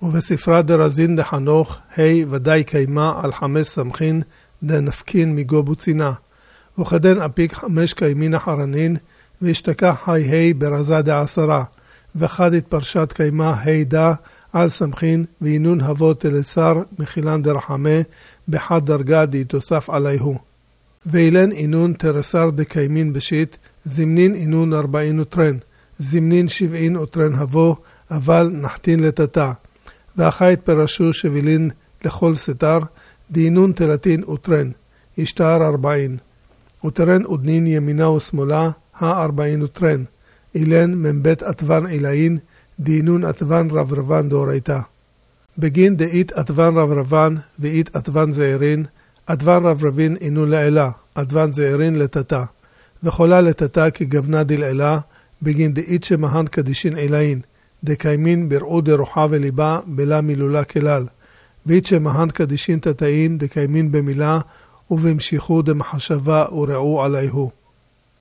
ובספרה דרזין דחנוך, ודאי קיימה על 5 סמכין דנפקין מגובו צינה. וכדן אפיק 5 קיימין אחרנין, והשתכח ברזה דעשרה. וחד התפרשת קיימה דה על סמכין, ואינון הבוא תלסר מחילן דרחמה, בחד דרגה תוסף עליהו. ואילן אינון תרסר דקיימין בשיט, זמנין אינון 40 וטרן, זמנין 70 וטרן הבוא, אבל נחתין לתתה. ואחית פרשו שבילין לכל סתר, דינון תלתין וטרן, ישתער 40. וטרן ודנין ימינה ושמאלה, 40 וטרן. אילן מבית עטוון עילאין, דינון עטוון רברבן דורייתה. בגין דאית עטוון רברבן ואית עטוון זעירין, עטוון רברבין אינו לעילה, עטוון זעירין לתתה. וחולה לתתה כגוונה דלעילה, בגין דאית שמהן קדישין עילאין, דקיימין בראו דרוחה וליבה בלה מילולה כלל. ואית שמהן קדישין תתאין דקיימין במילה, ובמשיכו דמחשבה וראו עליהו.